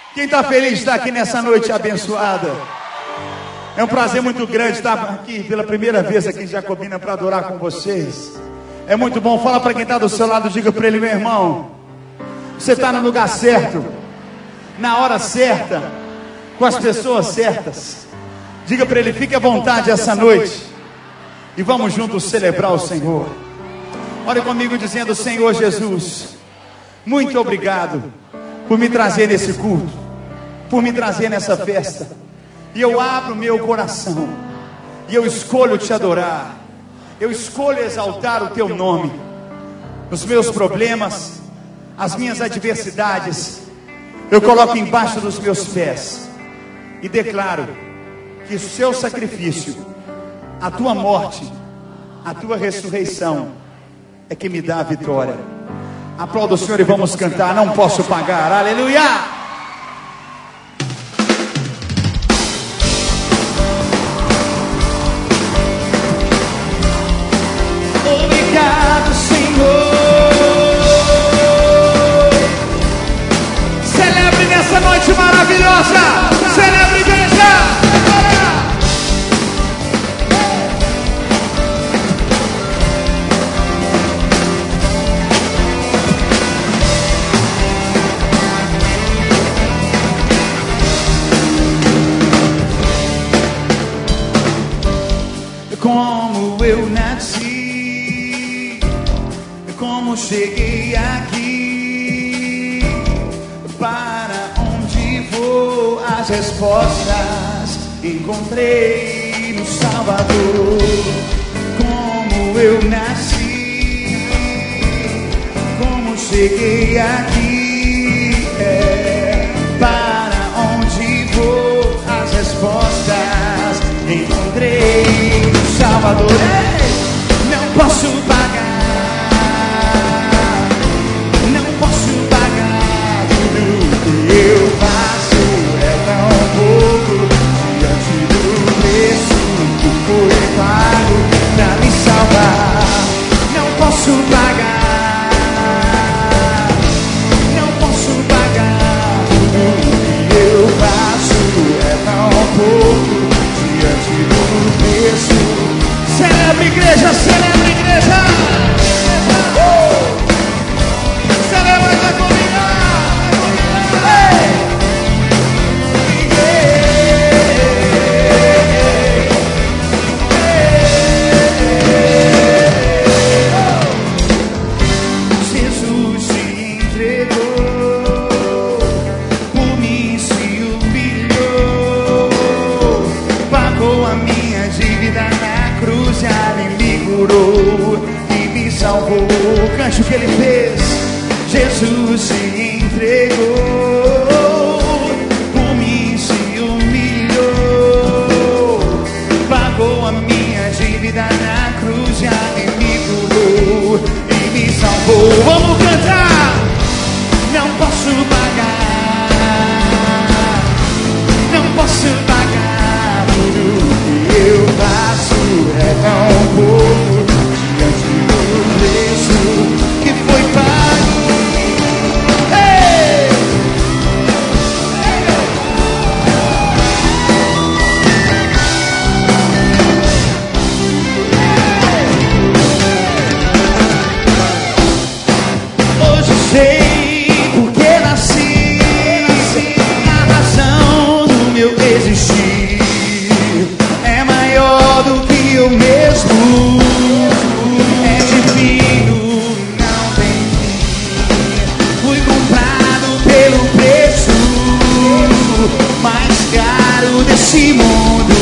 Quem está feliz de estar aqui nessa noite abençoada? É um prazer muito grande estar aqui pela primeira vez aqui em Jacobina para adorar com vocês. É muito bom. Fala para quem está do seu lado, diga para ele: meu irmão, você está no lugar certo, na hora certa, com as pessoas certas. Diga para ele: fique à vontade essa noite e vamos juntos celebrar o Senhor. Ore comigo dizendo: Senhor Jesus, muito obrigado por me trazer nesse culto, por me trazer nessa festa. E eu abro meu coração e eu escolho te adorar. Eu escolho exaltar o teu nome. Os meus problemas, as minhas adversidades, eu coloco embaixo dos meus pés e declaro que o seu sacrifício, a tua morte, a tua ressurreição é que me dá a vitória. Aplauda o Senhor e vamos cantar. Não posso pagar. Aleluia! Obrigado, Senhor. Celebre nessa noite maravilhosa. Celebre, igreja. Como eu nasci, como cheguei aqui, para onde vou, as respostas encontrei no Salvador. Como eu nasci, como cheguei aqui, para onde vou, as respostas encontrei no Salvador. Não posso pagar, não posso pagar tudo que eu faço. É tão pouco diante do preço que foi pago pra me salvar. Não posso pagar, não posso pagar tudo que eu faço. É tão pouco diante do preço. Celebre, igreja, celebre, igreja. Celebra essa comida. Jesus se entregou, por mim se humilhou, pagou a minha dívida na cruz, já me curou e me salvou. Cante o que ele fez. Jesus se entregou, por mim se humilhou, pagou a minha dívida na cruz, já me curou e me salvou. Vamos cantar. Não posso pagar, não posso pagar tudo que eu faço. É tão pouco diante do preço que foi pago. Hey! Hoje sei porque nasci, a razão do meu existir é maior do que eu mesmo. É divino, não tem fim. Fui comprado pelo preço mais caro desse mundo.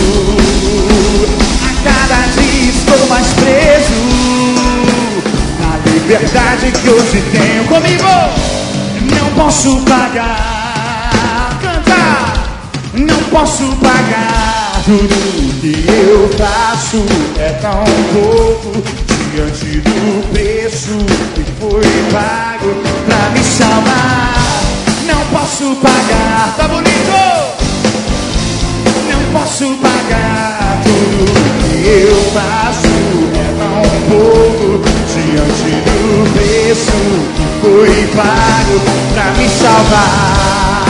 A cada dia estou mais preso na liberdade que hoje tenho comigo. Não posso pagar, cantar. Não posso pagar tudo que eu faço. É tão pouco diante do preço que foi pago pra me salvar. Não posso pagar, tá bonito? Não posso pagar tudo que eu faço. É tão pouco diante do preço que foi pago pra me salvar.